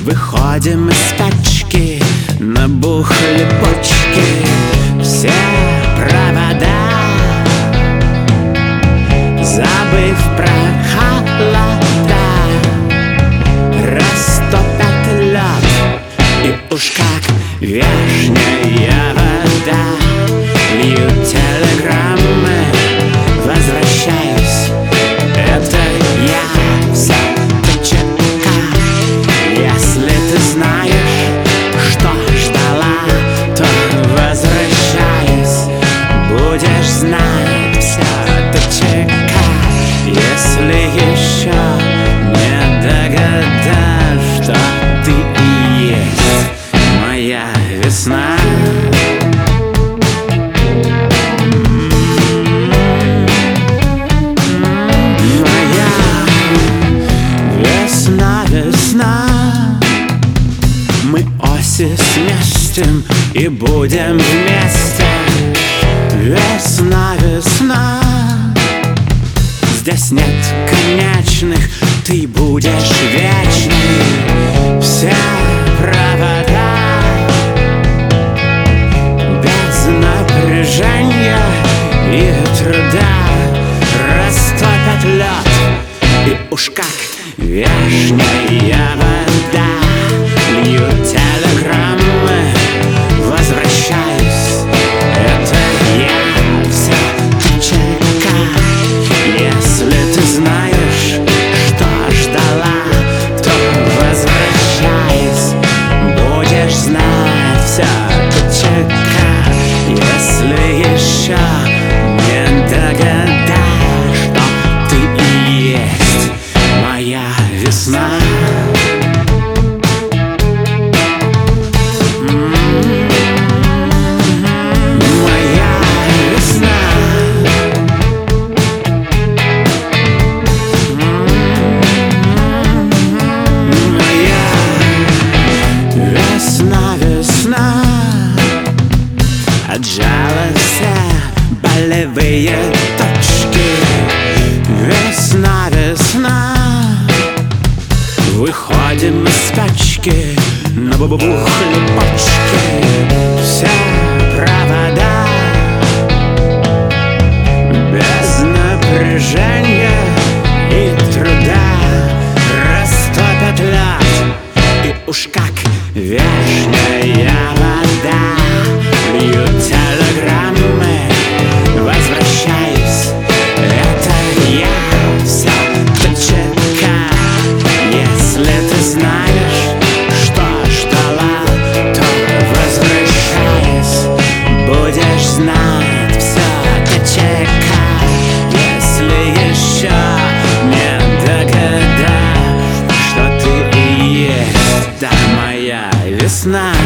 Выходим из пачки, набухли почки, все провода, забыв про холода, растопят лед, и уж как вешняя вода льют телеграммы. Возвращаюсь, это я, вся ТЧК. Если ты знаешь, что ждала, то возвращаюсь, будешь знать вся ТЧК. Если еще не догадалась, что ты и есть моя весна. Мы оси сместим и будем вместе. Весна, весна. Здесь нет конечных, ты будешь вечной. Все провода без напряжения и труда растопят лед, и уж как вешняя вода льют телеграммы. Возвращаюсь, это я, вся ТЧК. Если ты знаешь, что ждала, то возвращаюсь, будешь знать вся ТЧК. Если еще не догадалась, что ты и есть моя весна. Отжала все болевые точки. Весна, весна. Выходим из пачки, набухли почки, все провода без напряжения и труда растопят лед, и уж как вешняя вода льют телеграммы. Возвращаюсь, это я, вся ТЧК. Если ты знаешь, что ждала, то возвращаюсь, будешь знать вся ТЧК. Если еще не догадалась, что ты и есть, да, моя весна.